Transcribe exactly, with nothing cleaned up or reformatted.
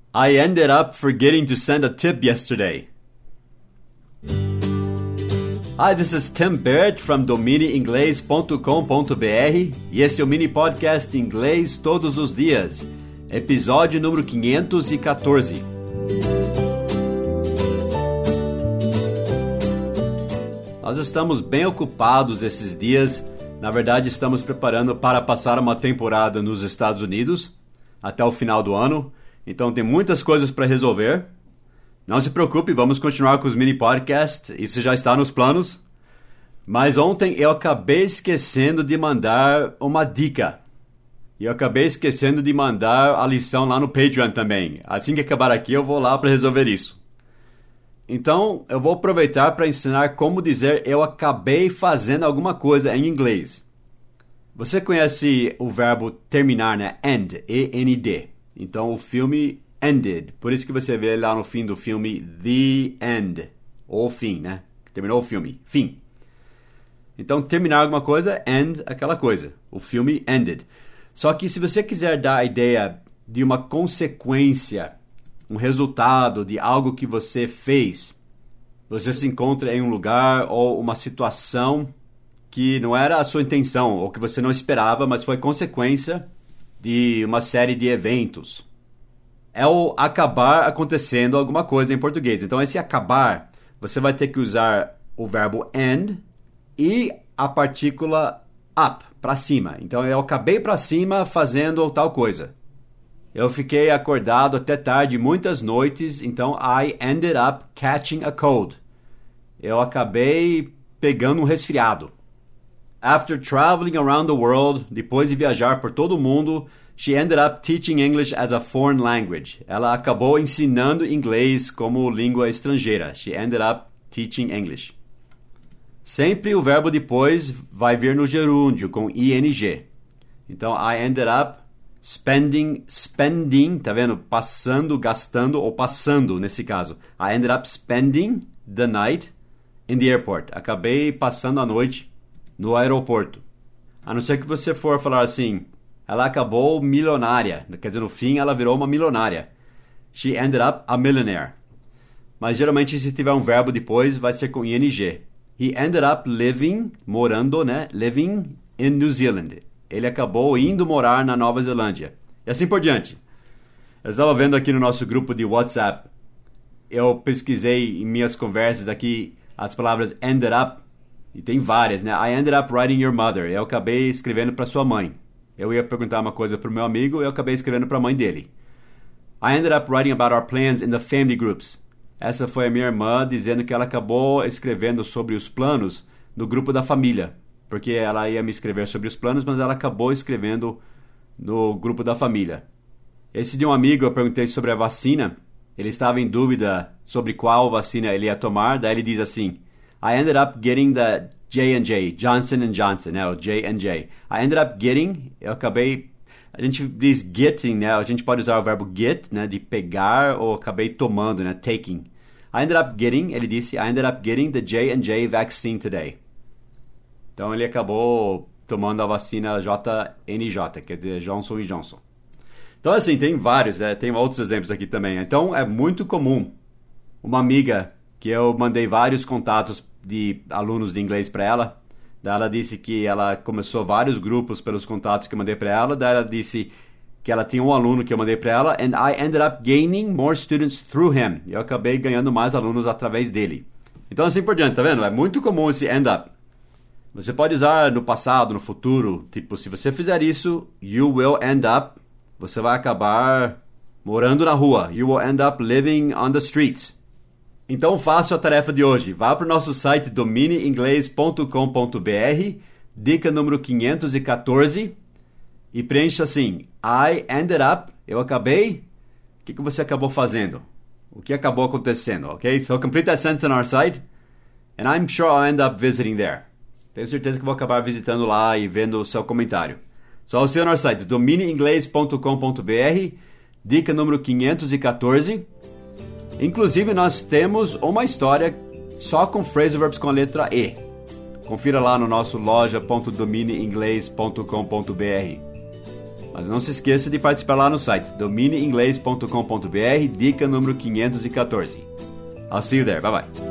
I ended up forgetting to send a tip yesterday. Hi, this is Tim Barrett from domine inglês ponto com ponto b r e esse é o mini podcast Inglês Todos os Dias, episódio número quinhentos e quatorze. Nós estamos bem ocupados esses dias. Na verdade, estamos preparando para passar uma temporada nos Estados Unidos até o final do ano. Então tem muitas coisas para resolver. Não se preocupe, vamos continuar com os mini podcasts. Isso já está nos planos. Mas ontem eu acabei esquecendo de mandar uma dica. E eu acabei esquecendo de mandar a lição lá no Patreon também. Assim que acabar aqui, eu vou lá para resolver isso. Então, eu vou aproveitar para ensinar como dizer eu acabei fazendo alguma coisa em inglês. Você conhece o verbo terminar, né? End, E N D. Então, o filme ended. Por isso que você vê lá no fim do filme The End. Ou fim, né? Terminou o filme. Fim. Então, terminar alguma coisa, end, aquela coisa. O filme ended. Só que se você quiser dar a ideia de uma consequência, um resultado de algo que você fez, você se encontra em um lugar ou uma situação que não era a sua intenção, ou que você não esperava, mas foi consequência de uma série de eventos. É o acabar acontecendo alguma coisa em português. Então, esse acabar, você vai ter que usar o verbo end e a partícula up, para cima. Então, eu acabei para cima fazendo tal coisa. Eu fiquei acordado até tarde muitas noites, então I ended up catching a cold. Eu acabei pegando um resfriado. After traveling around the world, depois de viajar por todo o mundo, she ended up teaching English as a foreign language. Ela acabou ensinando inglês como língua estrangeira. She ended up teaching English. Sempre o verbo depois vai vir no gerúndio, com ing. Então, I ended up spending, spending, tá vendo? Passando, gastando ou passando, nesse caso. I ended up spending the night in the airport. Acabei passando a noite no aeroporto. A não ser que você for falar assim, ela acabou milionária. Quer dizer, no fim, ela virou uma milionária. She ended up a millionaire. Mas, geralmente, se tiver um verbo depois, vai ser com ing. He ended up living, morando, né? Living in New Zealand. Ele acabou indo morar na Nova Zelândia. E assim por diante. Eu estava vendo aqui no nosso grupo de WhatsApp. Eu pesquisei em minhas conversas aqui as palavras ended up. E tem várias, né? I ended up writing your mother. Eu acabei escrevendo para sua mãe. Eu ia perguntar uma coisa para o meu amigo e eu acabei escrevendo para a mãe dele. I ended up writing about our plans in the family groups. Essa foi a minha irmã dizendo que ela acabou escrevendo sobre os planos no grupo da família. Porque ela ia me escrever sobre os planos, mas ela acabou escrevendo no grupo da família. Esse de um amigo, eu perguntei sobre a vacina. Ele estava em dúvida sobre qual vacina ele ia tomar. Daí ele diz assim, I ended up getting the J and J, Johnson and Johnson, né? O J and J. I ended up getting, eu acabei, a gente diz getting, né? A gente pode usar o verbo get, né? De pegar, ou acabei tomando, né? Taking. I ended up getting, ele disse, I ended up getting the J and J vaccine today. Então ele acabou tomando a vacina J N J, quer dizer, Johnson e Johnson. Então assim, tem vários, né? Tem outros exemplos aqui também. Então é muito comum. Uma amiga que eu mandei vários contatos de alunos de inglês para ela, daí ela disse que ela começou vários grupos pelos contatos que eu mandei para ela, daí ela disse que ela tinha um aluno que eu mandei para ela, and I ended up gaining more students through him. Eu acabei ganhando mais alunos através dele. Então assim por diante, tá vendo? É muito comum esse end up. Você pode usar no passado, no futuro. Tipo, se você fizer isso, you will end up. Você vai acabar morando na rua. You will end up living on the streets. Então faça a tarefa de hoje. Vá para o nosso site domine inglês ponto com ponto b r, dica número quinhentos e quatorze, e preencha assim, I ended up, eu acabei, o que, que você acabou fazendo? O que acabou acontecendo, ok? So complete that sentence on our site, and I'm sure I'll end up visiting there. Tenho certeza que vou acabar visitando lá e vendo o seu comentário. Só o seu nosso site, domine inglês ponto com ponto b r, dica número quinhentos e quatorze. Inclusive, nós temos uma história só com phrasal verbs com a letra E. Confira lá no nosso loja ponto domine inglês ponto com ponto b r. Mas não se esqueça de participar lá no site domine inglês ponto com ponto b r, dica número quinhentos e quatorze. I'll see you there. Bye bye.